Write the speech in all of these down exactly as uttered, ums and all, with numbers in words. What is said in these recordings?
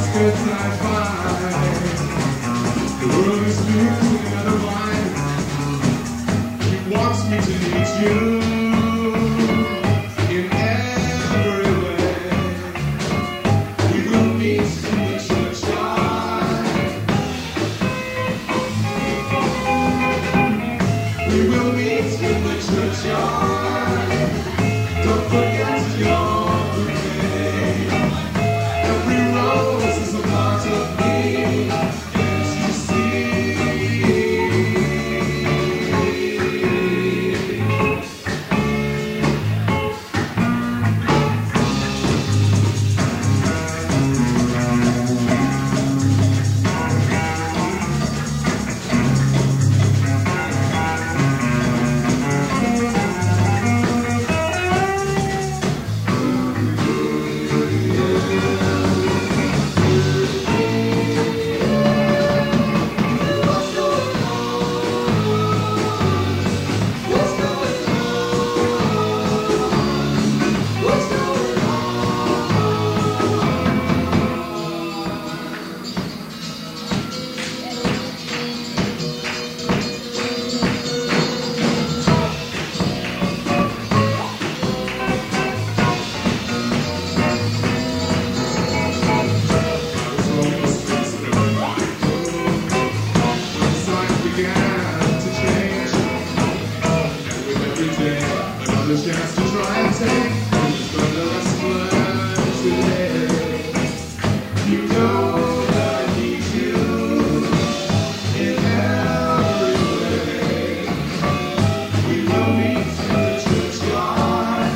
outskirts I find. The world is blue and out of line. He wants me to need you in every way. We will meet in the churchyard. We will meet in the churchyard. Don't forget your the chance to try and take who's gonna last words today. You know that I need you in every way. We will meet in the churchyard.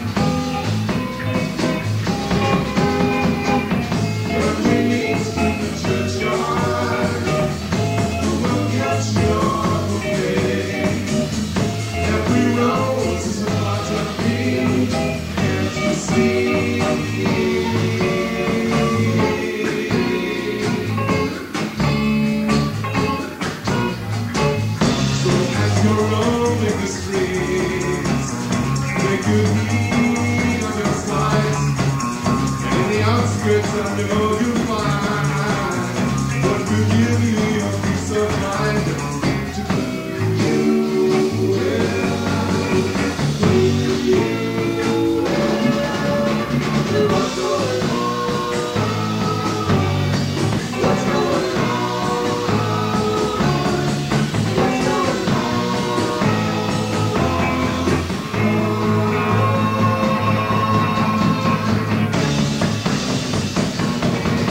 When we meet in the churchyard, you will catch your bouquet. Every rose is a part of me, can't you see? So as you're roaming the streets, take good heed on your slides, and in the outskirts I know you'll find what will give you your peace of mind. To put you in. What's going on? What's going on?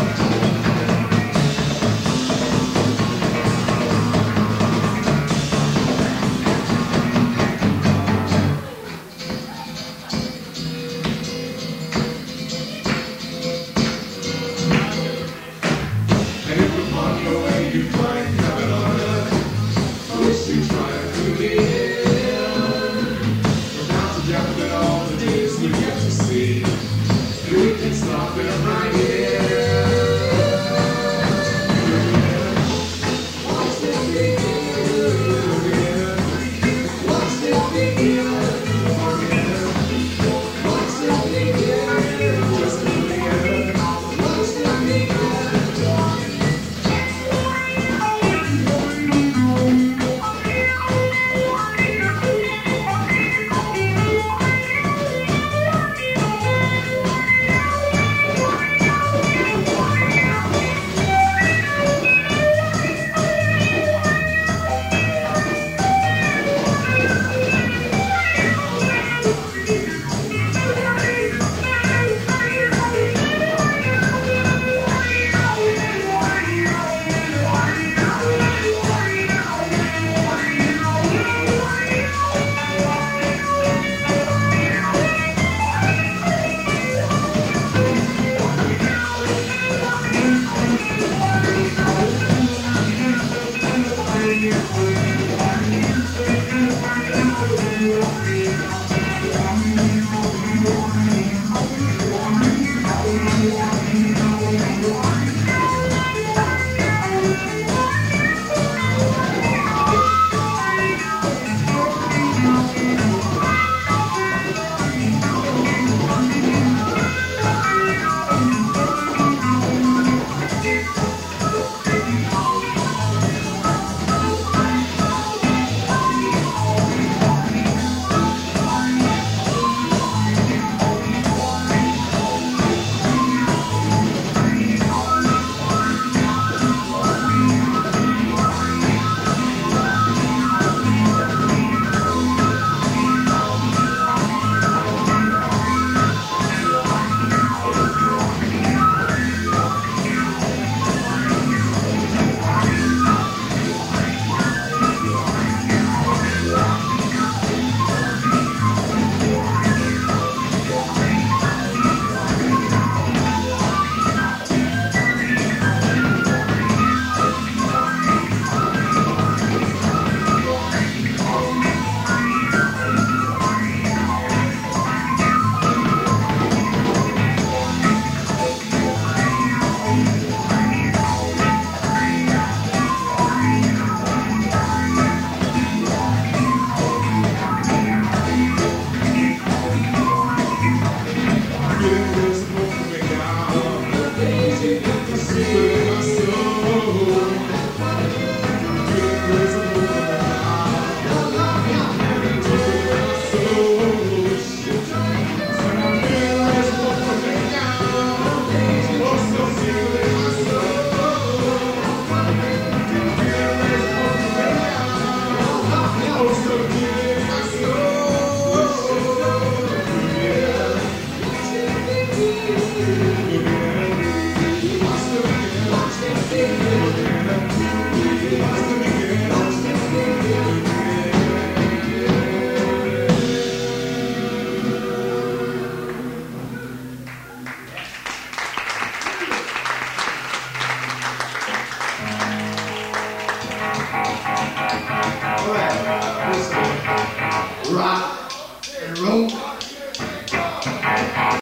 Rock and roll.